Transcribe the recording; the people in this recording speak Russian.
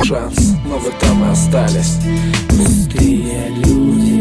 шанс, но вы там и остались. Пустые люди.